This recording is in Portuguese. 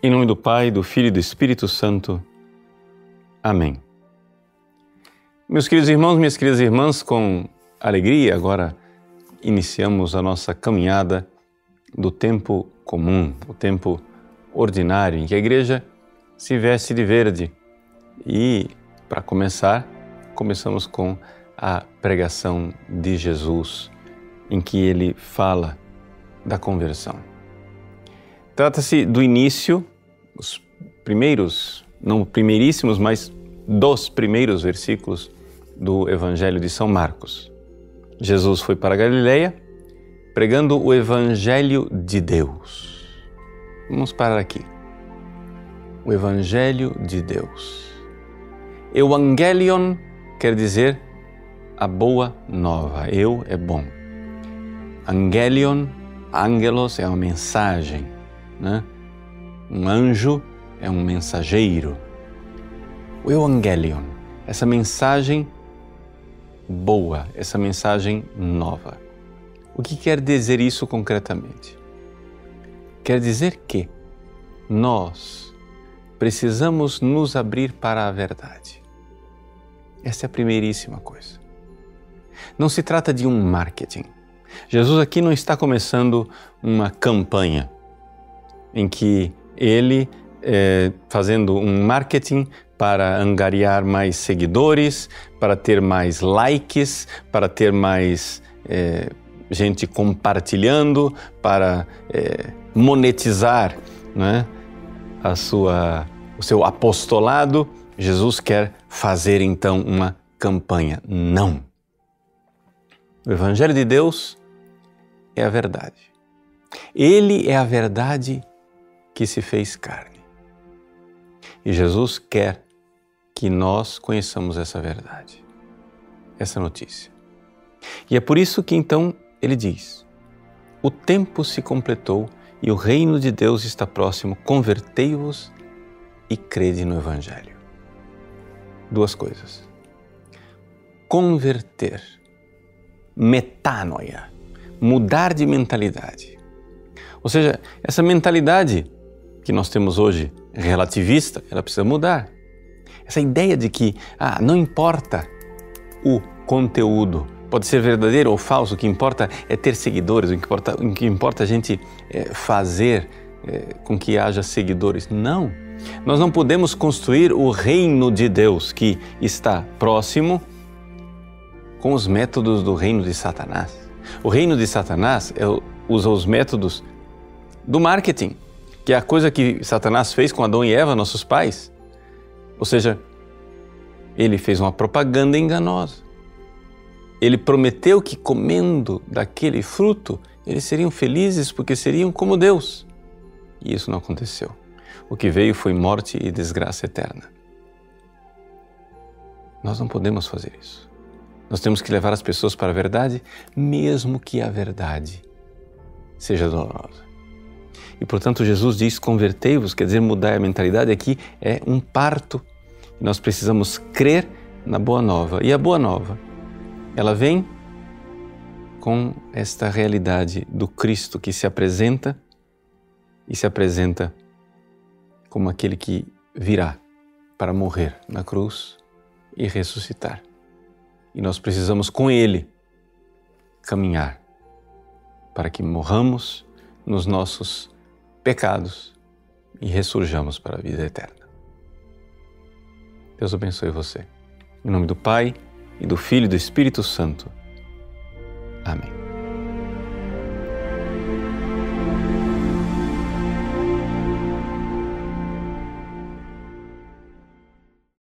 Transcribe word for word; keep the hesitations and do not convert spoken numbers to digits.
Em nome do Pai, do Filho e do Espírito Santo. Amém. Meus queridos irmãos, minhas queridas irmãs, com alegria agora iniciamos a nossa caminhada do tempo comum, o tempo ordinário, em que a Igreja se veste de verde. E, para começar, começamos com a pregação de Jesus, em que ele fala da conversão. Trata-se do início, os primeiros, não primeiríssimos, mas dos primeiros versículos do Evangelho de São Marcos. Jesus foi para a Galileia pregando o Evangelho de Deus. Vamos parar aqui. O Evangelho de Deus. Evangelion quer dizer a boa nova. Eu é bom. Angelion, angelos é uma mensagem, né? Um anjo é um mensageiro. O Evangelion, essa mensagem boa, essa mensagem nova. O que quer dizer isso concretamente? Quer dizer que nós precisamos nos abrir para a verdade. Essa é a primeiríssima coisa. Não se trata de um marketing. Jesus aqui não está começando uma campanha em que ele, é, fazendo um marketing para angariar mais seguidores, para ter mais likes, para ter mais é, gente compartilhando, para é, monetizar, né, a sua, o seu apostolado. Jesus quer fazer então uma campanha. Não. O Evangelho de Deus é a verdade. Ele é a verdade que se fez carne. E Jesus quer que nós conheçamos essa verdade, essa notícia. E é por isso que então ele diz: o tempo se completou e o reino de Deus está próximo, convertei-vos e crede no Evangelho. Duas coisas. Converter, metanoia, mudar de mentalidade. Ou seja, essa mentalidade que nós temos hoje, relativista, ela precisa mudar. Essa ideia de que ah, não importa o conteúdo, pode ser verdadeiro ou falso, o que importa é ter seguidores, o que importa, o que importa a gente é, fazer é, com que haja seguidores. Não, nós não podemos construir o reino de Deus que está próximo com os métodos do reino de Satanás. O reino de Satanás é, usa os métodos do marketing, que é a coisa que Satanás fez com Adão e Eva, nossos pais. Ou seja, ele fez uma propaganda enganosa. Ele prometeu que comendo daquele fruto, eles seriam felizes porque seriam como Deus. E isso não aconteceu. O que veio foi morte e desgraça eterna. Nós não podemos fazer isso. Nós temos que levar as pessoas para a verdade, mesmo que a verdade seja dolorosa. E, portanto, Jesus diz, convertei-vos, quer dizer, mudar a mentalidade aqui é um parto. Nós precisamos crer na Boa Nova. E a Boa Nova, ela vem com esta realidade do Cristo que se apresenta e se apresenta como aquele que virá para morrer na cruz e ressuscitar. E nós precisamos, com Ele, caminhar para que morramos nos nossos pecados e ressurjamos para a vida eterna. Deus abençoe você. Em nome do Pai, e do Filho e do Espírito Santo. Amém.